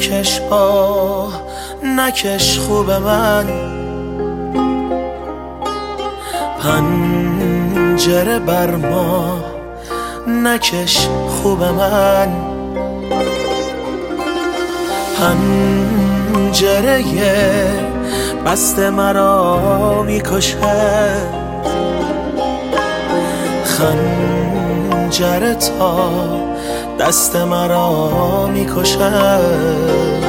نکش نکش خوب من، پنجره بر ما نکش خوب من، پنجره بسته مرا میکشد، خنجر تا دست مرا میکشد.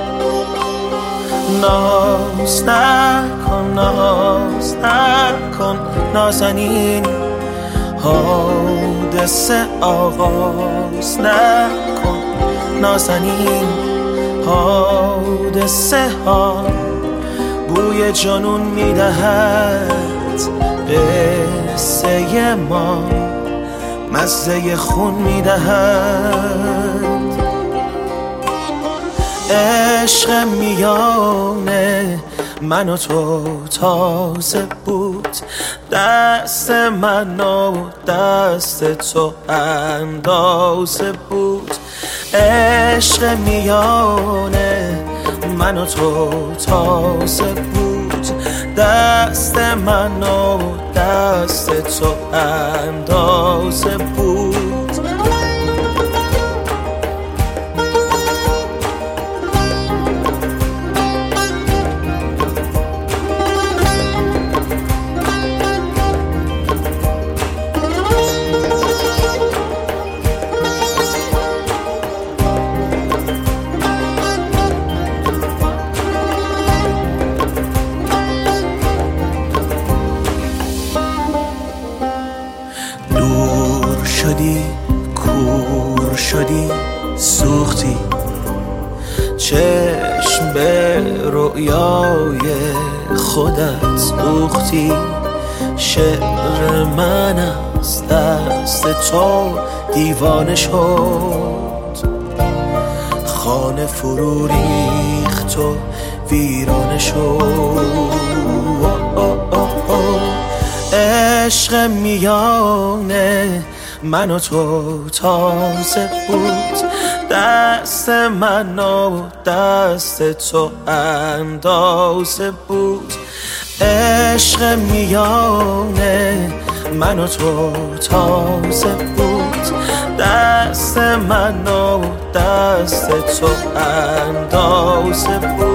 ناز نکن ناز نکن نازنین، حادثه آغاز نکن نازنین، حادثه ها بوی جنون میدهد، قصه ما مزه خون میدهد. عشق میانه من و تو تازه بود، دست من و دست تو اندازه بود. عشق میانه من و تو تازه بود، دست من و دست تو اندازه بود. دور شدی کور شدی سوختی، چشم به رؤیای خودت دوختی. شعر من از دست تو دیوانه شد، خانه فرو ریخت و ویرانه شد. عشق میانه من و تو تازه بود، دست من و دست تو اندازه بود. عشق میانه من و تو تازه بود، دست من و دست تو اندازه بود.